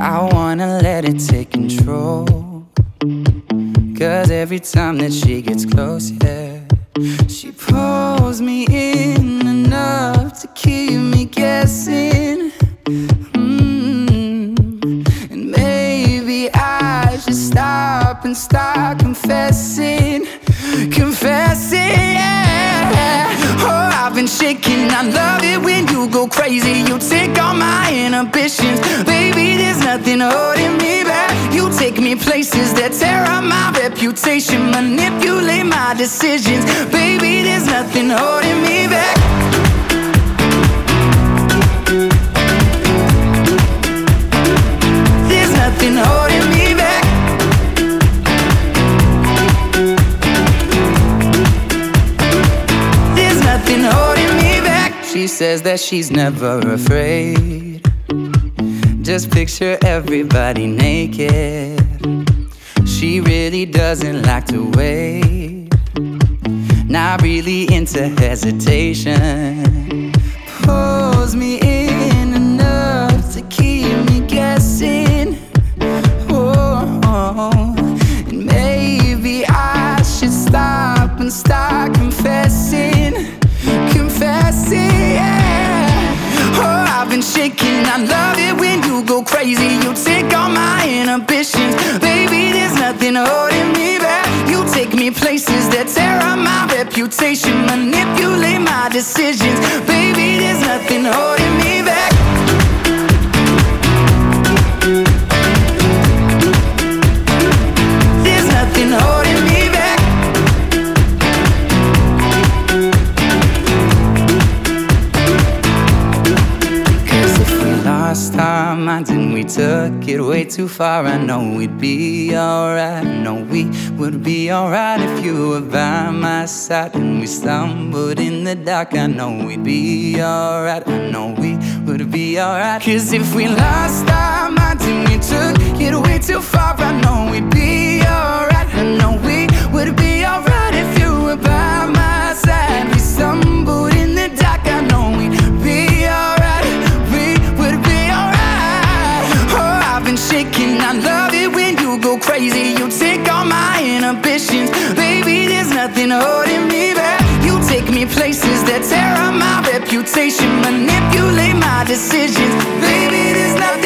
I wanna let it take control, 'cause every time that she gets close, yeah, she pulls me in enough to keep me guessing. And maybe I should stop and start confessing, yeah. Oh, I've been shaking. I love it when you go crazy. You take all my inhibitions. Baby, there's nothing holding me back. You take me places that tear up my reputation, manipulate my decisions. Baby, there's nothing holding me back. There's nothing holding me back. There's nothing holding me back. She says that she's never afraid. Just picture everybody naked. She really doesn't like to wait. Not really into hesitation. Pulls me in enough to keep me guessing. Oh, and maybe I should stop and start confessing, yeah. Oh, I've been shaking. I love it when you go crazy. You take all my inhibitions. Baby, there's nothing holding me back. You take me places that tear up my reputation, manipulate my decisions. Baby, there's nothing holding me back. There's nothing holding me back. Lost our minds and we took it way too far. I know we'd be alright. I know we would be alright if you were by my side. And we stumbled in the dark. I know we'd be alright. I know we would be alright. 'Cause if we lost our minds and we took it way too far, I know we'd be alright. I know we would be alright if you were by my side. We stumbled in the dark. I know we'd be alright. Shaking. I love it when you go crazy. You take all my inhibitions. Baby, there's nothing holding me back. You take me places that tear up my reputation, manipulate my decisions. Baby, there's nothing